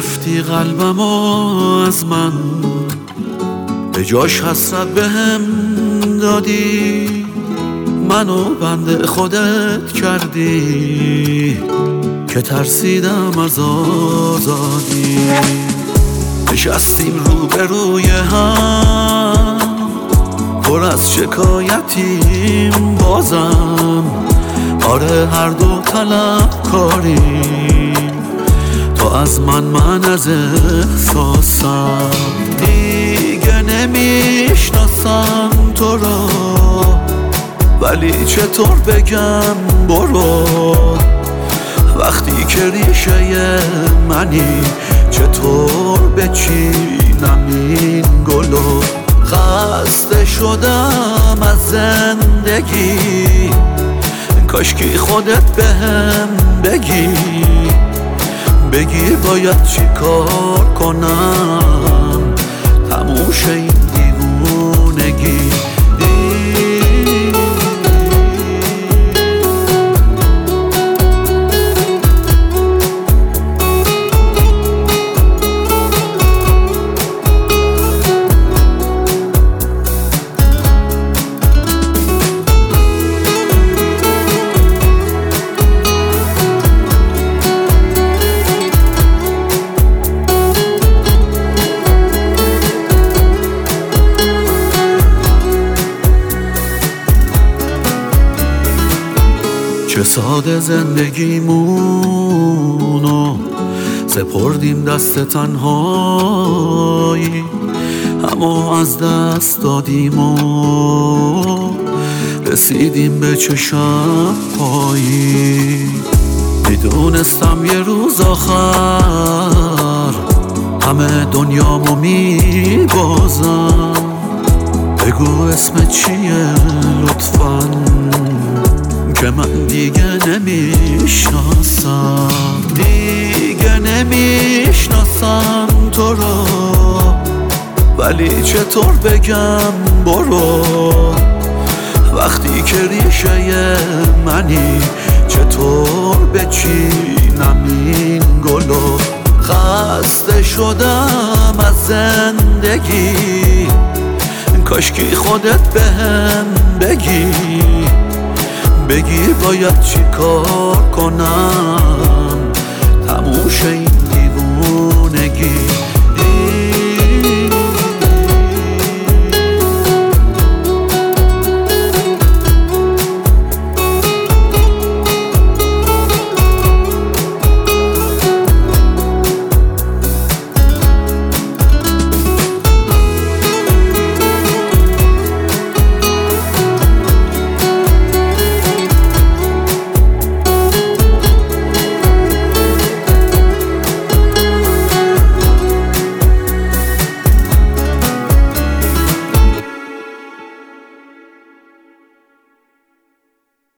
گرفتی قلبمو از من، به جاش حسرت بهم دادی، منو بنده خودت کردی که ترسیدم از آزادی. نشستیم روبروی هم، پر از شکایتیم بازم، آره هر دو طلبکاریم، تو از من از احساسم. دیگه نمیشناسم تو رو، ولی چطور بگم برو، وقتی که ریشه منی چطور بچینم این گلو. خسته شدم از زندگی، کاشکی خودت بهم بگی باید چی کار کنم تموم شه این دیوونگی. چه ساده زندگیمونو سپردیم دست تنهایی، اما از دست دادیم و رسیدیم به چه شب‌هایی. میدونستم یه روز آخر همه دنیامو میبازم. بگو اسم چیه لطفاً که من دیگه نمیشناسم تو رو، ولی چطور بگم برو، وقتی که ریشه منی چطور بچینم این گلو. خسته شدم از زندگی، کاشکی خودت بهم بگی باید چی کار کنم تموم شه